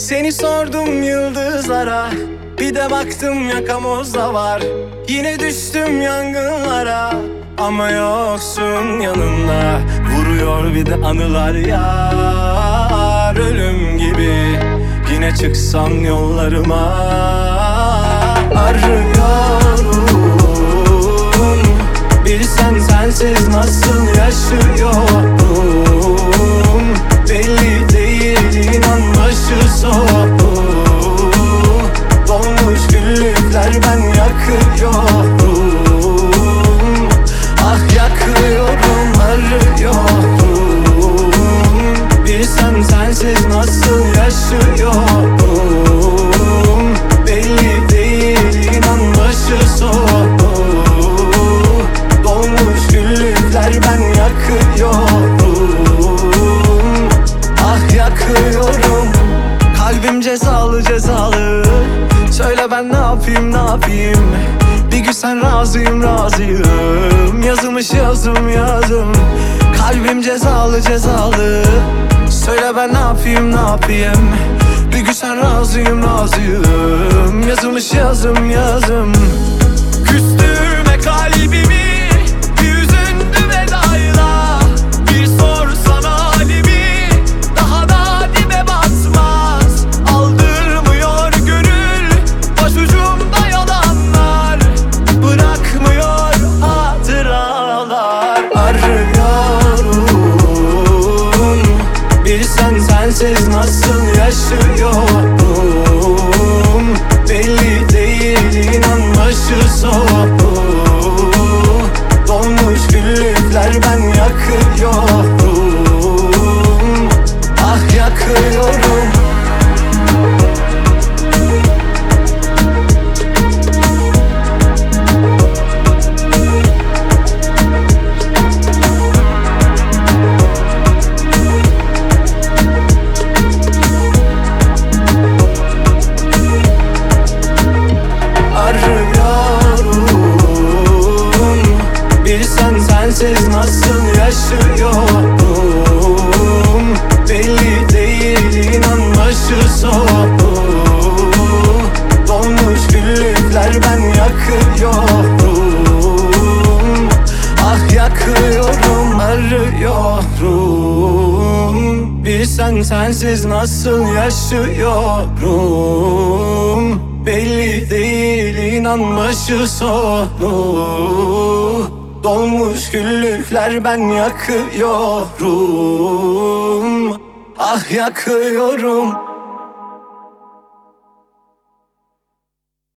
Seni sordum yıldızlara, bir de baktım yakamozda var. Yine düştüm yangınlara, ama yoksun yanımda. Vuruyor bir de anılar yar, ölüm gibi. Yine çıksam yollarıma, arıyorum. Bilsen sensiz nasıl yaşıyorum. Belli değil, inan başı soğuk. Dolmuş güllükler, ben yakıyorum. Ah yakıyorum, arıyorum. Bilsen sensiz nasıl yaşıyorum. Belli değil, inan başı soğuk. Dolmuş güllükler, ben yakıyorum. Ah yakıyorum. Kalbim cezalı cezalı. Söyle ben ne yapayım ne yapayım. Bir gün sen razıyım razıyım. Yazılmış yazım yazım. Kalbim cezalı cezalı. Söyle ben ne yapayım ne yapayım. Bir gün sen razıyım razıyım. Yazılmış yazım yazım. Küstürme kalbimi, bir üzüntü vedayla. Bir sorsana halimi, daha da dibe batmaz. Aldırmıyor gönül, başucumda yalanlar. Bırakmıyor hatıralar. Arıyorum. Bilsen sensiz nasıl yaşıyorum. Belli değil, inan başı soğuk. Dolmuş güllükler, ben yakıyorum. Ah yakıyorum. Bilsen sensiz nasıl yaşıyorum. Belli değil, inan başı soğuk. Dolmuş güllükler, ben yakıyorum. Ah yakıyorum, arıyorum. Bilsen sensiz nasıl yaşıyorum. Belli değil, inan başı soğuk. Dolmuş güllükler, ben yakıyorum. Ah yakıyorum.